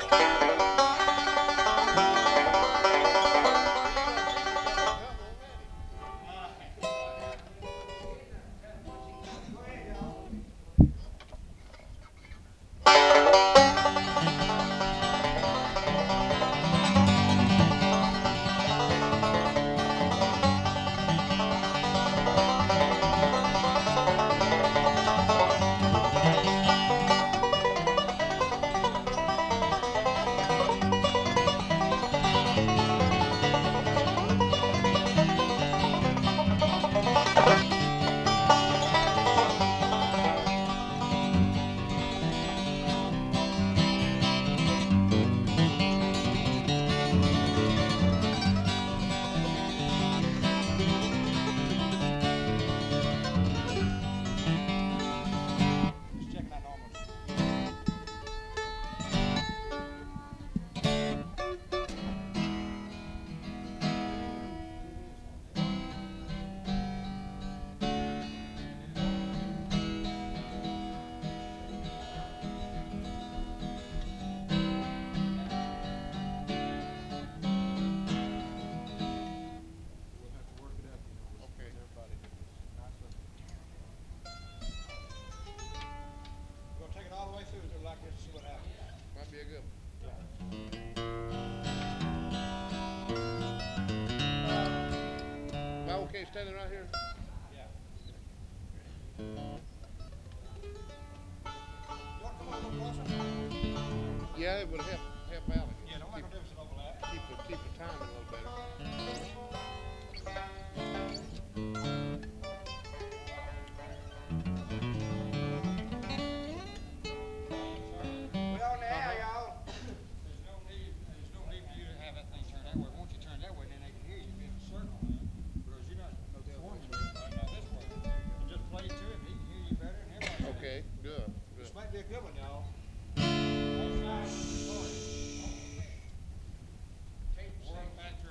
Might be a good one. Am I okay standing right here? Yeah, it would help out. Keep the timing a little better. Okay, good. This might be a good one, y'all.